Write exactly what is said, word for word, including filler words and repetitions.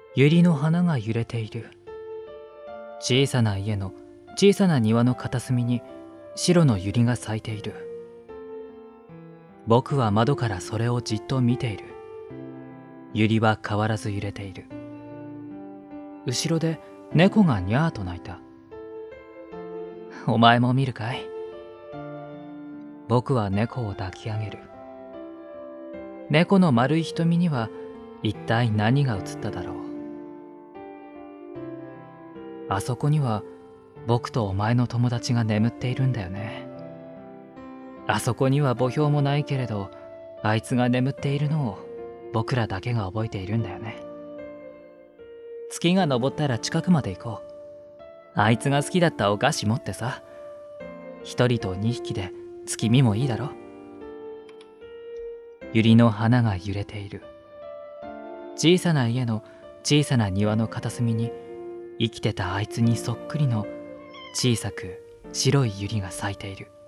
百合の花が揺れている。小さな家の小さな庭の片隅に白の百合が咲いている。僕は窓からそれをじっと見ている。百合は変わらず揺れている。後ろで猫がにゃーと鳴いた。お前も見るかい？僕は猫を抱き上げる。猫の丸い瞳には一体何が映っただろう。あそこには僕とお前の友達が眠っているんだよね。あそこには墓標もないけれど、あいつが眠っているのを僕らだけが覚えているんだよね。月が昇ったら近くまで行こう。あいつが好きだったお菓子持ってさ。一人と二匹で月見もいいだろ。百合の花が揺れている。小さな家の小さな庭の片隅に生きてたあいつにそっくりの小さく白い百合が咲いている。